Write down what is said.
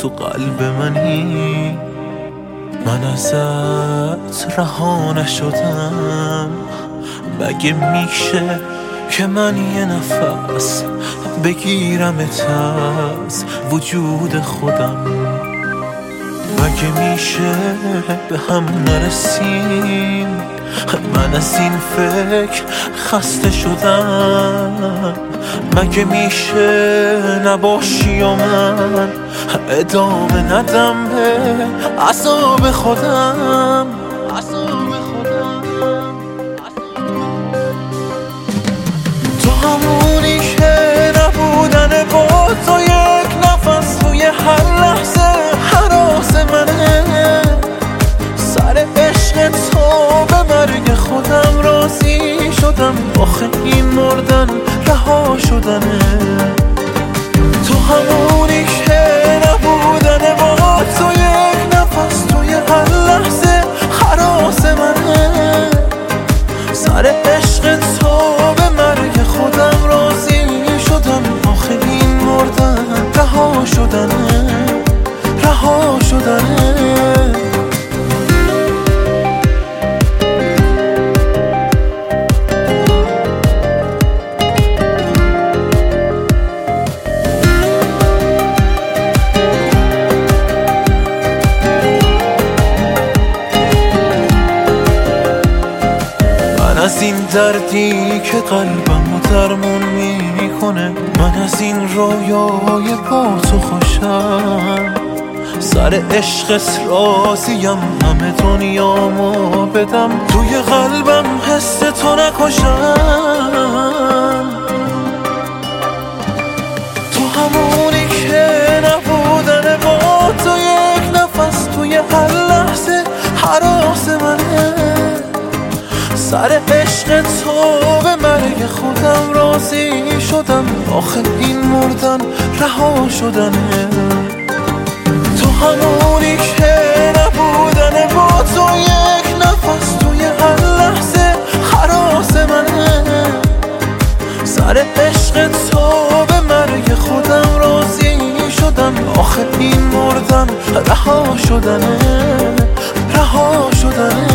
تو قلب منی، من ازت رها نشدم. مگه میشه که من یه نفس بگیرمت از وجود خودم؟ مگه میشه به هم نرسیم؟ من از این فکر خسته شدم. مگه میشه نباشی و من ادامه ندم به عذاب خودم؟ تو همونی که نبودن با تو یک نفس توی هر لحظه هراس منه. سر عشق تو به مرگ خودم راضی شدم. آخه این مردن رها شدنه. تو همونی که نبودن با تو یک نفس توی هر لحظه هراس منه. سر عشق تو به مرگ خودم راضی شدم. آخه این مردن رها شدنه، رها شدنه. از این دردی که قلبمو درمون میکنه، من از این رویای با تو خوشم. سر عشقت راضیم همه دنیامو بدم، توی قلبم حس تو نکشم. تو همونی که نبودن با تو یک نفس توی هر لحظه هراس منه. سر عشق تو به مرگ خودم راضی شدم. آخه این مردن رها شدنه. تو همونی که نبودن با تو یک نفس توی هر لحظه هراس منه. سر عشق تو به مرگ خودم راضی شدم. آخه این مردن رها شدنه، رها شدنه.